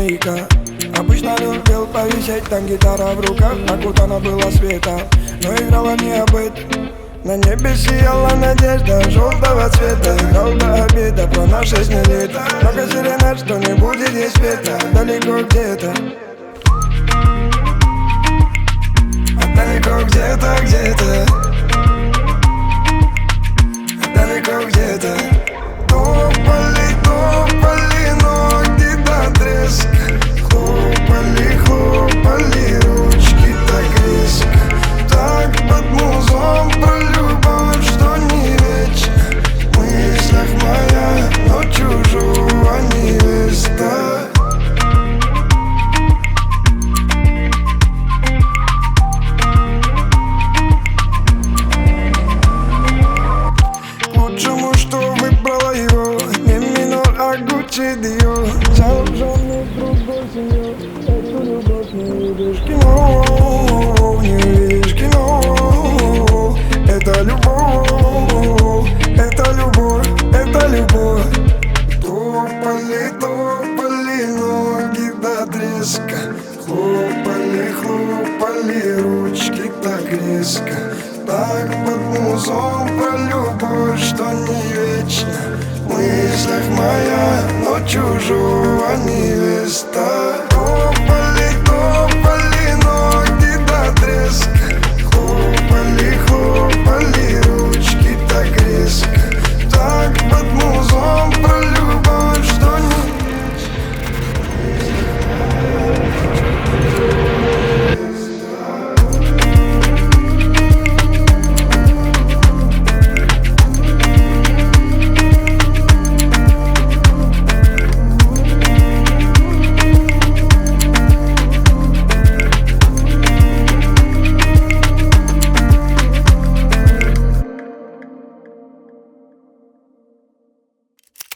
змейка. Обычно любил повисеть, там гитара в руках, окутана была света, но играла не обыт. На небе сияла надежда желтого цвета. Играл до обеда про наши лета. Много сиренад, что не будет здесь света. Далеко где-то, далеко где-то, где-то, далеко где-то. Топали, топали ноги до треска. Хлопали, хлопали ручки так резко. Так под музон про любовь, что не вечно. В мыслях моя, но чужого невеста. К лучшему, что выбрала его, не минор, а Гуччи Диор. Заложенный в другой семье, эту любовь не видишь кино, не видишь кино. Это любовь, это любовь, это любовь. Топали, топали ноги до треска. Хлопали, хлопали ручки так резко. Так под музон про любовь, что не вечно. В мыслях моя, но чужого невеста.